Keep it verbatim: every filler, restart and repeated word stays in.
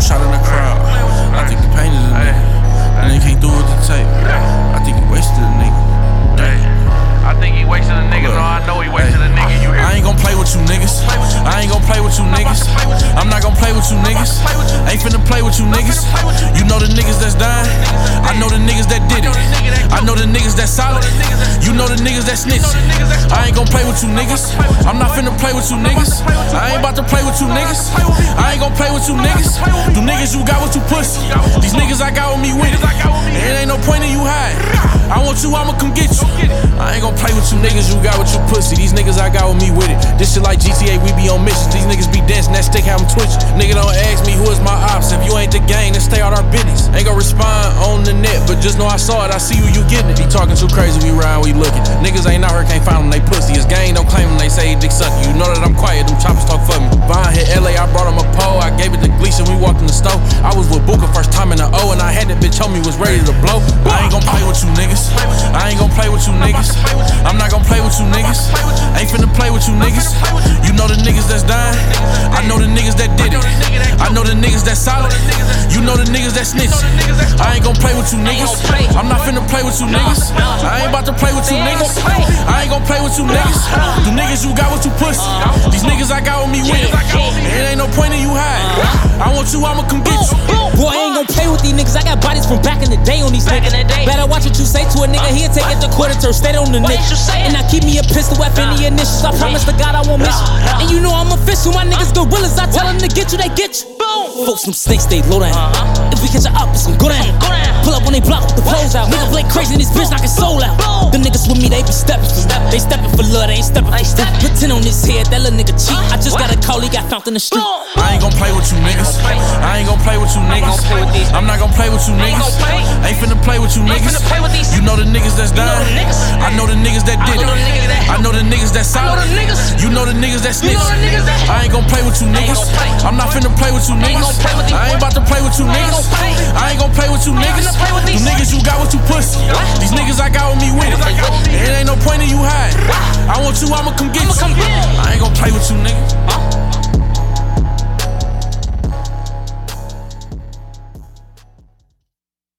shot in the crowd. I think he painted a nigga, and he can't do it to tape. I think he wasted a nigga. I think he wasted a nigga. No, I know he wasted a nigga. You hear I ain't gon' play with you niggas. I ain't gon' play with you niggas. I'm not gon' play with you niggas. Ain't finna play with you niggas. You know the niggas that's dying. I know the niggas that did it. I know the niggas that's solid. You know the niggas that snitch. I ain't gon' play with you niggas. I'm not finna play with you niggas. I ain't about to play with you niggas. I ain't gon' play with you niggas. You niggas, you got what you pussy. These niggas I got with me with it. It ain't no point in you hide. I want you, I'ma come get you. I ain't gon' play with you niggas, you got what you pussy. These niggas I got with me with it. This shit like G T A, we be on missions. These niggas be dancing, that stick have them twitching. Nigga don't ask me who is my ops. If you ain't the gang, then stay out our business. Ain't gon' respond on the net, but just know I saw it, I see you, you getting it. He talking too crazy, we ride, we looking. Niggas ain't out here, can't find them, they pussy. His gang don't claim them, they say he dick sucky. You know that I'm quiet, them choppers talk for me. Behind hit L A, I brought him a pole. I gave it to Gleason, we walked in the store. I was with Booker first time in the O, and I had that bitch on me, was ready to blow. I ain't gon' play with you niggas. I ain't gon' play with you niggas. I'm not gon' play with you niggas. Ain't finna play with you niggas. You know the niggas that's dying. I know the niggas that did it. I know the niggas that's solid. You know the niggas that snitch. I ain't gon' play with you niggas. I'm not finna play with you niggas. I ain't about to play with you niggas. I ain't gon' play with you niggas. The niggas, you got what you pussy. These niggas I got with me with it. It ain't no point in you hide. I want you, I'ma come get you. Boy, I ain't gon' play with these niggas. I got bodies from back in the day on these niggas. Better watch what you say to a nigga. He'll take it to quarter turn, stay on the nigga. And I keep me a pistol, weapon, the initials. I promise to God I won't miss you. And you know I'm official. My niggas gorillas. I tell them to get you, they get you. Folks, some snakes, they low down. If we catch her up, it's gon' go down. Pull up when they block with the clothes out. Nigga play crazy in this bitch, knock his soul out. The niggas with me, they be steppin'. They steppin' for love, they ain't steppin'. Pretend on this head, that little nigga cheat. I just got a call, he got found in the street. I ain't gon' play with you niggas. I ain't gon' play with you niggas. I'm not gon' play with you niggas. Ain't finna play with you niggas. You know the niggas that's dying. I know the niggas that did it. I know the niggas that's solid. You know the niggas that snitch. I ain't gon' play with you niggas. I'm not finna play with you niggas. I ain't about to play with you niggas. I ain't gon' play with you niggas. You niggas, you got what you pussy. These niggas I got with me with it. It ain't no point in you hide. I want you, I'ma come get you. I ain't gon' play with you niggas.